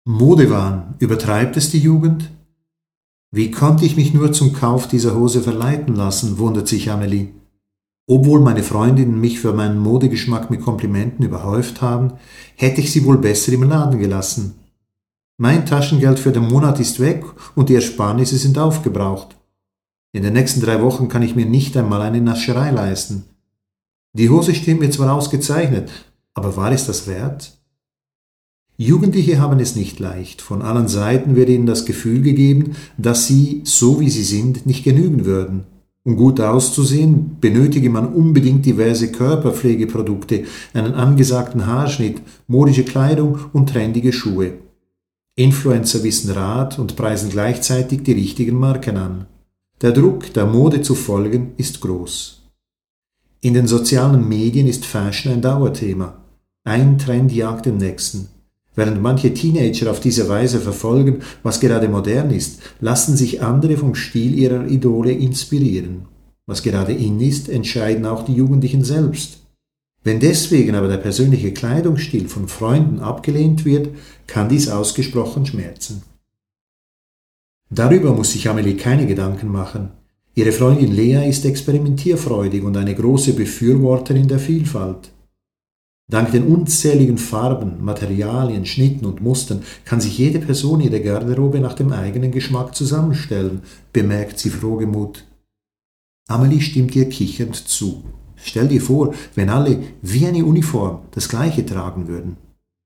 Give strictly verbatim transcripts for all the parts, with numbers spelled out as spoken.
Modewahn, übertreibt es die Jugend? Wie konnte ich mich nur zum Kauf dieser Hose verleiten lassen, wundert sich Amelie. Obwohl meine Freundinnen mich für meinen Modegeschmack mit Komplimenten überhäuft haben, hätte ich sie wohl besser im Laden gelassen. Mein Taschengeld für den Monat ist weg und die Ersparnisse sind aufgebraucht. In den nächsten drei Wochen kann ich mir nicht einmal eine Nascherei leisten. Die Hose stimmt mir zwar ausgezeichnet, aber war es das wert? Jugendliche haben es nicht leicht. Von allen Seiten wird ihnen das Gefühl gegeben, dass sie, so wie sie sind, nicht genügen würden. Um gut auszusehen, benötige man unbedingt diverse Körperpflegeprodukte, einen angesagten Haarschnitt, modische Kleidung und trendige Schuhe. Influencer wissen Rat und preisen gleichzeitig die richtigen Marken an. Der Druck, der Mode zu folgen, ist groß. In den sozialen Medien ist Fashion ein Dauerthema. Ein Trend jagt den nächsten. Während manche Teenager auf diese Weise verfolgen, was gerade modern ist, lassen sich andere vom Stil ihrer Idole inspirieren. Was gerade in ist, entscheiden auch die Jugendlichen selbst. Wenn deswegen aber der persönliche Kleidungsstil von Freunden abgelehnt wird, kann dies ausgesprochen schmerzen. Darüber muss sich Amelie keine Gedanken machen. Ihre Freundin Lea ist experimentierfreudig und eine große Befürworterin der Vielfalt. Dank den unzähligen Farben, Materialien, Schnitten und Mustern kann sich jede Person ihre Garderobe nach dem eigenen Geschmack zusammenstellen, bemerkt sie frohgemut. Amelie stimmt ihr kichernd zu. Stell dir vor, wenn alle wie eine Uniform das Gleiche tragen würden.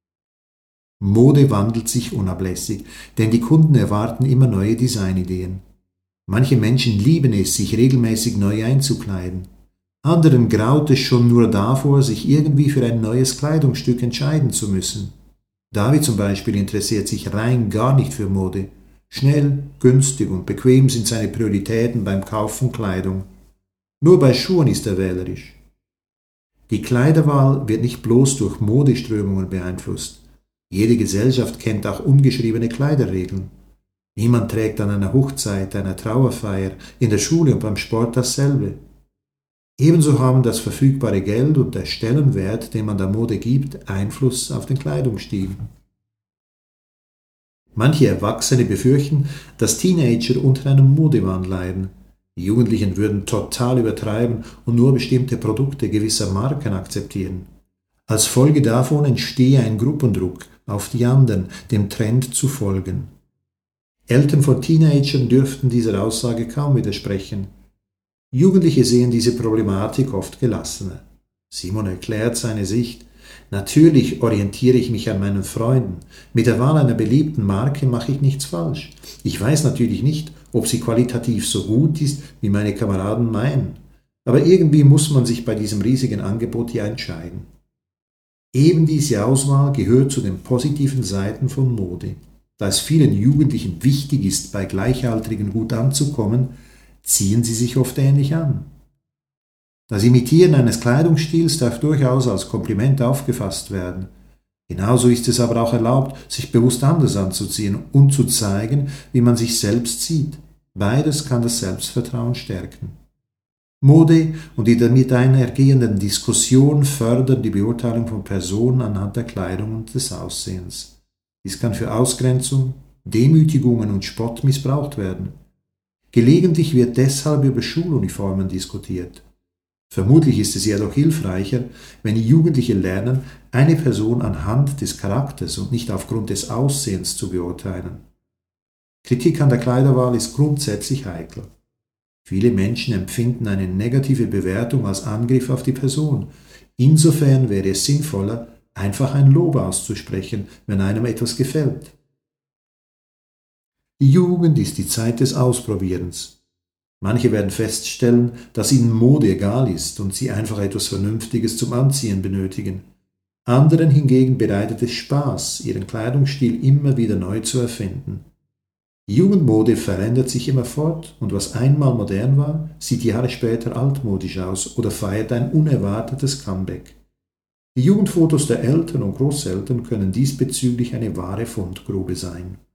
Mode wandelt sich unablässig, denn die Kunden erwarten immer neue Designideen. Manche Menschen lieben es, sich regelmäßig neu einzukleiden. Anderen graut es schon nur davor, sich irgendwie für ein neues Kleidungsstück entscheiden zu müssen. David zum Beispiel interessiert sich rein gar nicht für Mode. Schnell, günstig und bequem sind seine Prioritäten beim Kauf von Kleidung. Nur bei Schuhen ist er wählerisch. Die Kleiderwahl wird nicht bloß durch Modeströmungen beeinflusst. Jede Gesellschaft kennt auch ungeschriebene Kleiderregeln. Niemand trägt an einer Hochzeit, einer Trauerfeier, in der Schule und beim Sport dasselbe. Ebenso haben das verfügbare Geld und der Stellenwert, den man der Mode gibt, Einfluss auf den Kleidungsstil. Manche Erwachsene befürchten, dass Teenager unter einem Modewahn leiden. Die Jugendlichen würden total übertreiben und nur bestimmte Produkte gewisser Marken akzeptieren. Als Folge davon entstehe ein Gruppendruck auf die anderen, dem Trend zu folgen. Eltern von Teenagern dürften dieser Aussage kaum widersprechen. Jugendliche sehen diese Problematik oft gelassener. Simon erklärt seine Sicht. Natürlich orientiere ich mich an meinen Freunden. Mit der Wahl einer beliebten Marke mache ich nichts falsch. Ich weiß natürlich nicht, ob sie qualitativ so gut ist, wie meine Kameraden meinen. Aber irgendwie muss man sich bei diesem riesigen Angebot ja entscheiden. Eben diese Auswahl gehört zu den positiven Seiten von Mode. Da es vielen Jugendlichen wichtig ist, bei Gleichaltrigen gut anzukommen, ziehen sie sich oft ähnlich an. Das Imitieren eines Kleidungsstils darf durchaus als Kompliment aufgefasst werden. Genauso ist es aber auch erlaubt, sich bewusst anders anzuziehen und zu zeigen, wie man sich selbst sieht. Beides kann das Selbstvertrauen stärken. Mode und die damit einhergehenden Diskussionen fördern die Beurteilung von Personen anhand der Kleidung und des Aussehens. Dies kann für Ausgrenzung, Demütigungen und Spott missbraucht werden. Gelegentlich wird deshalb über Schuluniformen diskutiert. Vermutlich ist es jedoch hilfreicher, wenn die Jugendlichen lernen, eine Person anhand des Charakters und nicht aufgrund des Aussehens zu beurteilen. Kritik an der Kleiderwahl ist grundsätzlich heikel. Viele Menschen empfinden eine negative Bewertung als Angriff auf die Person. Insofern wäre es sinnvoller, einfach ein Lob auszusprechen, wenn einem etwas gefällt. Die Jugend ist die Zeit des Ausprobierens. Manche werden feststellen, dass ihnen Mode egal ist und sie einfach etwas Vernünftiges zum Anziehen benötigen. Anderen hingegen bereitet es Spaß, ihren Kleidungsstil immer wieder neu zu erfinden. Die Jugendmode verändert sich immerfort und was einmal modern war, sieht Jahre später altmodisch aus oder feiert ein unerwartetes Comeback. Die Jugendfotos der Eltern und Großeltern können diesbezüglich eine wahre Fundgrube sein.